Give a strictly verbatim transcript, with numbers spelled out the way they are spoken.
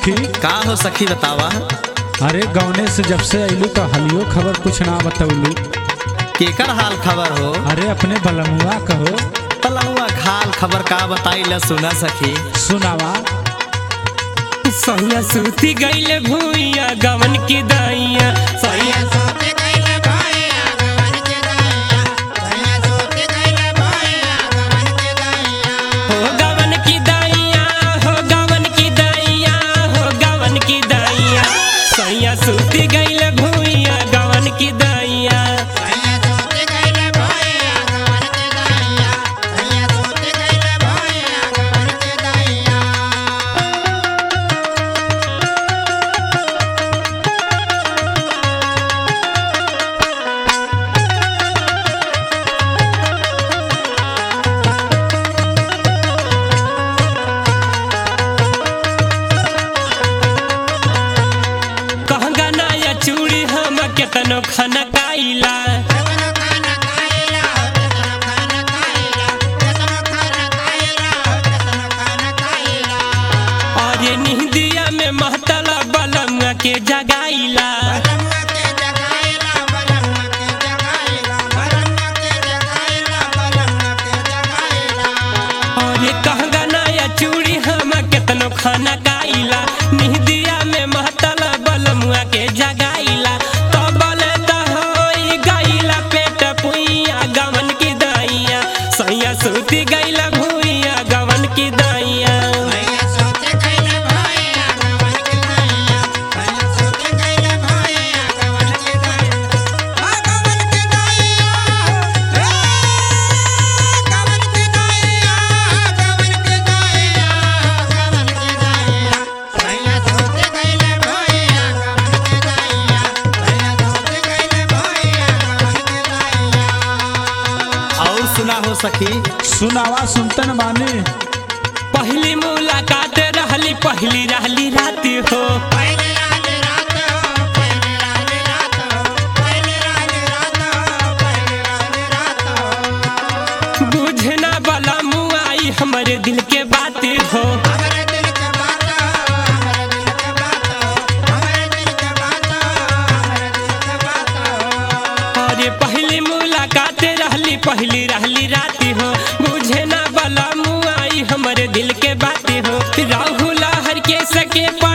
सखी। का हो सखी बतावा। अरे गौने से जब से अइलू तो हलियो खबर कुछ ना बतौलू। केकर हाल खबर हो? अरे अपने बलमुआ कहो। बलमुआ हाल खबर का बताई ला सुना सखी। सुनावा। सैया सूती गईले भूइया गवन की दाइया सैया सूती गईले भूइया गवन की दाइया सैया सूती गईले भूइया गवन की दाइया हो गवन की दाइया हो गवन की दाइया हो गवन की दाइया सैया सूती गईले भूइया गवन की दाइया सैया सूती गईले भूइया गवन की दाइया सैया सूती गईले भूइया गवन की दाइया। चूड़ी हम केतनो खाना खाइला और ये निहदिया में महतला बलमुआ के जगाइला और ये कहगना या चूड़ी हम केतनो खाना खाइला निहदिया में महतला बलमुआ के जगाइला तो बोले तो होई गईला पेट पुइया गवन की दाइया सैया सूती गईला भूइया गवन की दाइया सैया सूती गईला भूइया गवन की दाइया सैया सूती गईला भूइया गवन की दाइया आ गवन की दाइया ए गवन की दाइया गवन की दाइया गवन की दाइया सैया सूती गईला भूइया गवन की दाइया सैया सूती गईला भूइया गवन की दाइया। और सुना हो सखी। सुनावा सुनतन बानी। पहली मुलाकात रहली पहली रहली रात हो पहली रहली रात हो पहली रहली रात हो पहली रहली रात हो पहली रहली रात हो बुझना वाला मुआई हमारे दिल के बात हो हमारे दिल के बात हो हमारे दिल के बात हो हमारे दिल के बात हो हमारे दिल के बात हो और ये पहली मुलाकात रहली पहली रहली रात हो बुझना वाला मुआई हमारे दिल के बात हो राहुल हर के सके